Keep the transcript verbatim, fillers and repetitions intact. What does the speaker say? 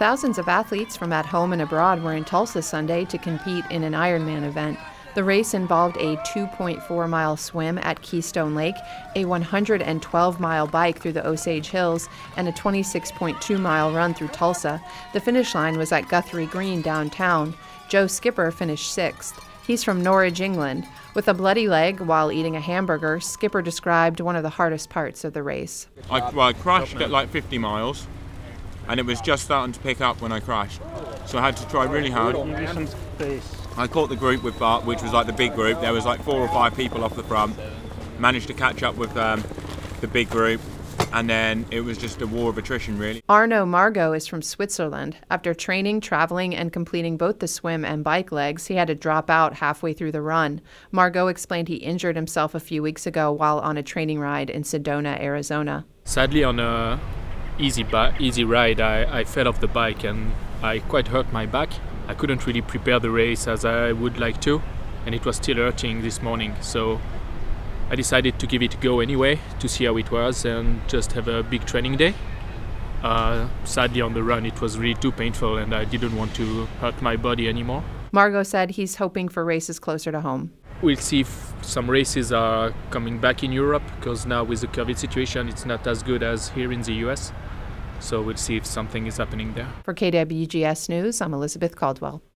Thousands of athletes from at home and abroad were in Tulsa Sunday to compete in an Ironman event. The race involved a two point four mile swim at Keystone Lake, a one hundred twelve mile bike through the Osage Hills, and a twenty-six point two mile run through Tulsa. The finish line was at Guthrie Green downtown. Joe Skipper finished sixth. He's from Norwich, England. With a bloody leg while eating a hamburger, Skipper described one of the hardest parts of the race. I, well, I crashed at like fifty miles, and it was just starting to pick up when I crashed. So I had to try really hard. I caught the group with Bart, which was like the big group. There was like four or five people off the front. Managed to catch up with um, the big group, and then it was just a war of attrition, really. Arnaud Margot is from Switzerland. After training, traveling, and completing both the swim and bike legs, he had to drop out halfway through the run. Margot explained he injured himself a few weeks ago while on a training ride in Sedona, Arizona. Sadly, on a easy ba- easy ride, I, I fell off the bike and I quite hurt my back. I couldn't really prepare the race as I would like to, and it was still hurting this morning. So I decided to give it a go anyway to see how it was and just have a big training day. Uh, sadly, on the run, it was really too painful and I didn't want to hurt my body anymore. Margot said he's hoping for races closer to home. We'll see if some races are coming back in Europe, because now with the COVID situation, it's not as good as here in the U S. So we'll see if something is happening there. For K W G S News, I'm Elizabeth Caldwell.